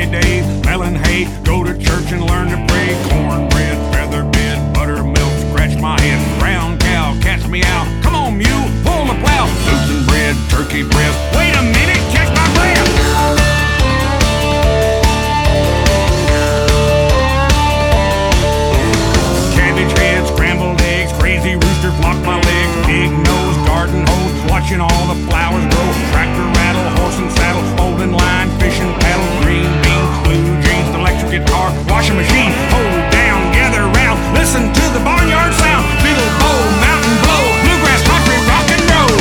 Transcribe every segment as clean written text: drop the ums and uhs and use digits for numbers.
sunny days, melon hay, go to church and learn to pray. Cornbread, feather bed, buttermilk, scratch my head. Brown cow, catch me out. Come on, mule, pull the plow. Gluten bread, turkey breast. Wait a minute, catch my breath. Cabbage head, scrambled eggs, crazy rooster flock my legs. Big nose, garden hose, watching all the flowers grow. Tractor rattle, horse and saddle, folding line, fishing paddle. Green beans, blue jeans, electric guitar, washing machine. Hold down, gather round, listen to the barnyard sound. Fiddle, bow, mountain blow, bluegrass, country, rock and roll.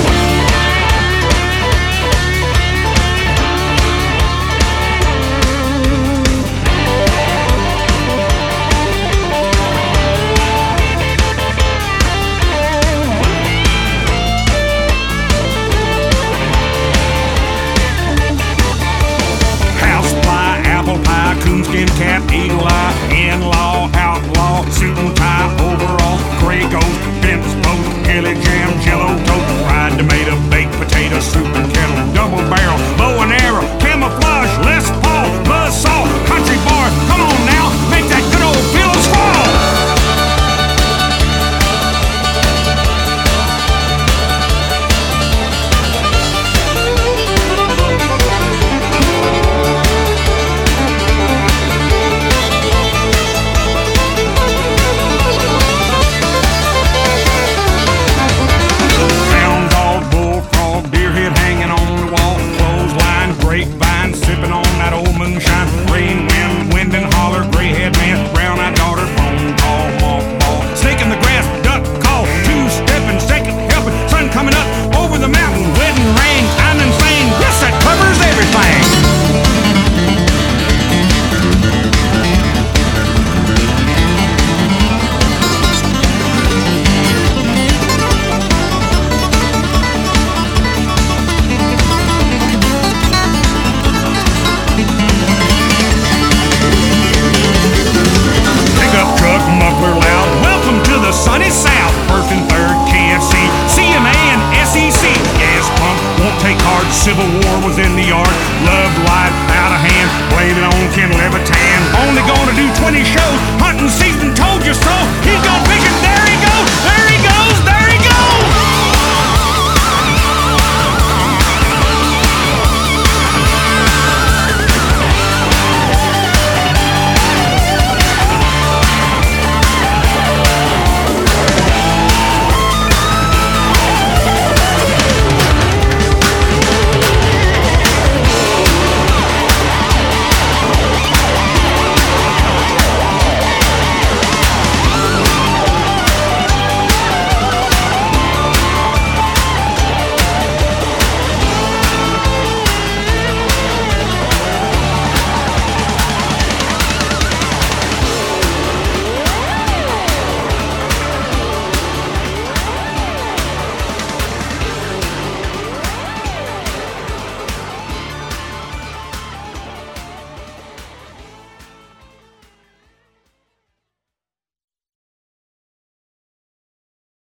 Coonskin cap, eagle eye, in-law, outlaw, suit and tie, overall, gray ghost, fence post, gilly jam, jello toast, fried tomato, baked potato, soup and kettle, double barrel, bow and arrow, camouflage, Les Paul, buzzsaw, country bar, come on now, make that good old pillows fall. Grapevine, sipping on that old moonshine. Rain, wind and holler, gray-head man, brown-eyed daughter, phone call, mothball. Snake in the grass, duck call, two-stepping, second helping, sun coming up over the mountain. Wedding ring, I'm insane, yes, that covers everything. Sunny South, first and third, KFC, CMA and SEC. Gas pump won't take hard, Civil War was in